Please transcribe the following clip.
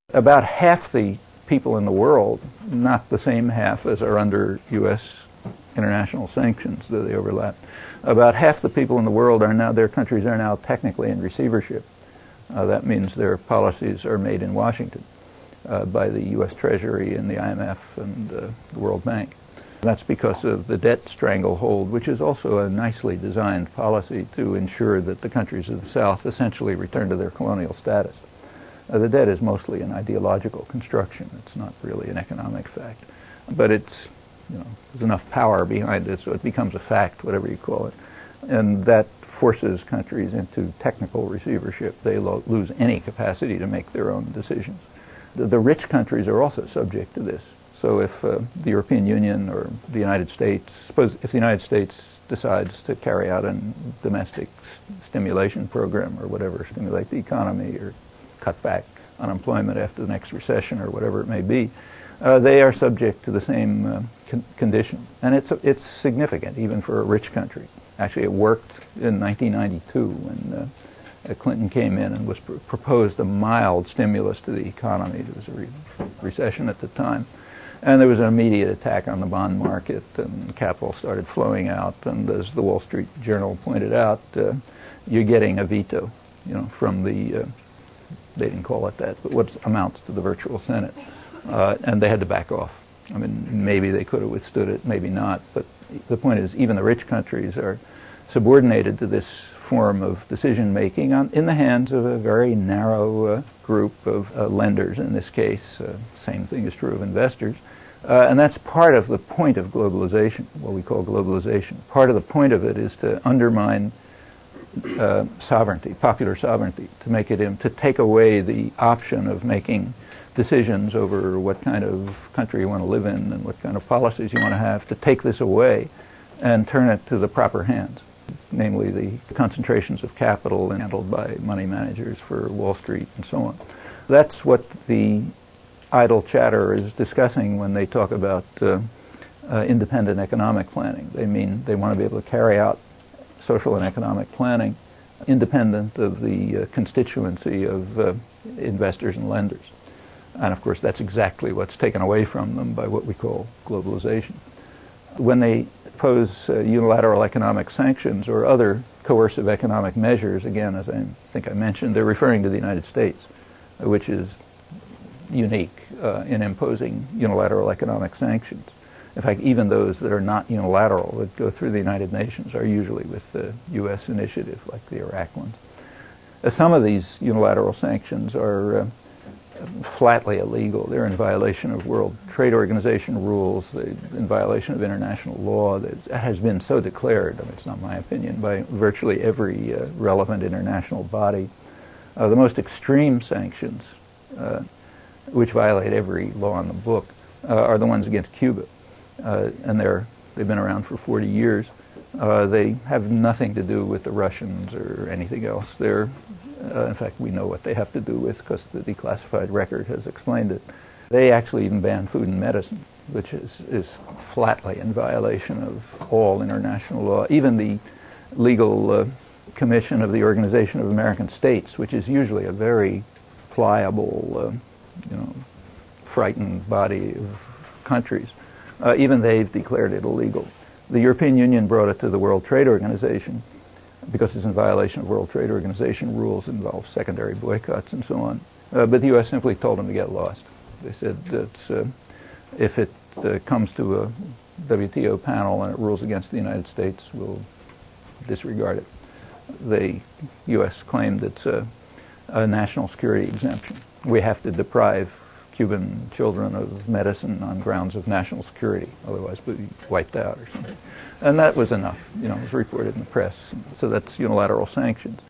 About half the people in the world, not the same half as are under U.S. international sanctions, though they overlap, about half the people in the world are now, their countries are now technically in receivership. That means their policies are made in Washington by the U.S. Treasury and the IMF and the World Bank. That's because of the debt stranglehold, which is also a nicely designed policy to ensure that the countries of the South essentially return to their colonial status. The debt is mostly an ideological construction. It's not really an economic fact. But it's, there's enough power behind it so it becomes a fact, whatever you call it. And that forces countries into technical receivership. They lose any capacity to make their own decisions. The rich countries are also subject to this. So if the European Union or the United States, suppose if the United States decides to carry out a domestic stimulation program or whatever, stimulate the economy or cut back unemployment after the next recession or whatever it may be, they are subject to the same condition. And it's significant, even for a rich country. Actually, it worked in 1992 when Clinton came in and was proposed a mild stimulus to the economy. There was a recession at the time. And there was an immediate attack on the bond market, and capital started flowing out. And as the Wall Street Journal pointed out, you're getting a veto, from the, they didn't call it that, but what amounts to the virtual Senate. And they had to back off. I mean, maybe they could have withstood it, maybe not. But the point is, even the rich countries are subordinated to this form of decision-making in the hands of a very narrow group of lenders in this case. Same thing is true of investors. And that's part of the point of globalization, what we call globalization. Part of the point of it is to undermine sovereignty, popular sovereignty, to make it to take away the option of making decisions over what kind of country you want to live in and what kind of policies you want to have, to take this away and turn it to the proper hands, namely the concentrations of capital handled by money managers for Wall Street and so on. That's what the idle chatter is discussing when they talk about independent economic planning. They mean they want to be able to carry out social and economic planning independent of the constituency of investors and lenders. And of course, that's exactly what's taken away from them by what we call globalization. When they pose unilateral economic sanctions or other coercive economic measures, again, as I think I mentioned, they're referring to the United States, which is unique in imposing unilateral economic sanctions. In fact, even those that are not unilateral, that go through the United Nations, are usually with the U.S. initiative, like the Iraq ones. Some of these unilateral sanctions are flatly illegal. They're in violation of World Trade Organization rules. They're in violation of international law. That has been so declared, I mean, it's not my opinion, by virtually every relevant international body. The most extreme sanctions, which violate every law in the book, are the ones against Cuba. And they've been around for 40 years. They have nothing to do with the Russians or anything else. In fact, we know what they have to do with, because the declassified record has explained it. They actually even ban food and medicine, which is flatly in violation of all international law. Even the legal commission of the Organization of American States, which is usually a very pliable, frightened body of countries, even they've declared it illegal. The European Union brought it to the World Trade Organization because it's in violation of World Trade Organization rules, involve secondary boycotts and so on. But the U.S. simply told them to get lost. They said that if it comes to a WTO panel and it rules against the United States, we'll disregard it. The U.S. claimed it's a national security exemption. We have to deprive Cuban children of medicine on grounds of national security, otherwise we'll be wiped out or something. And that was enough. It was reported in the press. So that's unilateral sanctions.